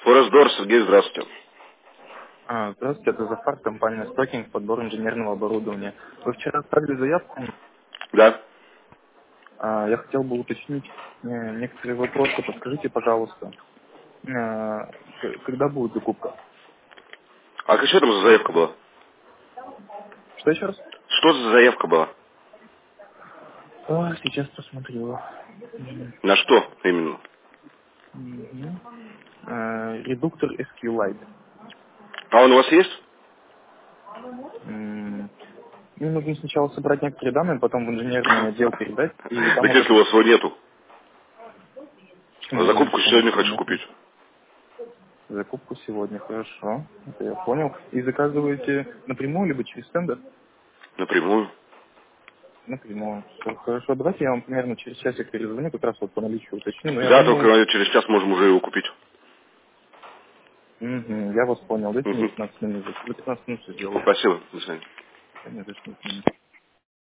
Форездор, Сергей, здравствуйте. Здравствуйте, это Зафар, компания «Стокинг», подбор инженерного оборудования. Вы вчера оставили заявку. Да. Я хотел бы уточнить некоторые вопросы. Подскажите, пожалуйста, когда будет закупка? А что там за заявка была? Что еще раз? Что за заявка была? Сейчас посмотрю. На что именно? Мгм. Редуктор SQLite. А он у вас есть? Мне нужно сначала собрать некоторые данные, потом в инженерный отдел передать, и там Так уже если у вас его нету. вы Закупку в сегодня смысле хочу нет. купить. Закупку сегодня, хорошо. Это я понял. И заказываете напрямую, либо через тендер? Напрямую. Напрямую. Все хорошо. Давайте я вам примерно через часик перезвоню, как раз вот по наличию уточню. Но я Да, думаю, только через час можем уже его купить. я вас понял. Дайте мне Мгм. 15 минут. За 15 минут все сделаю. Спасибо. До свидания. Конечно,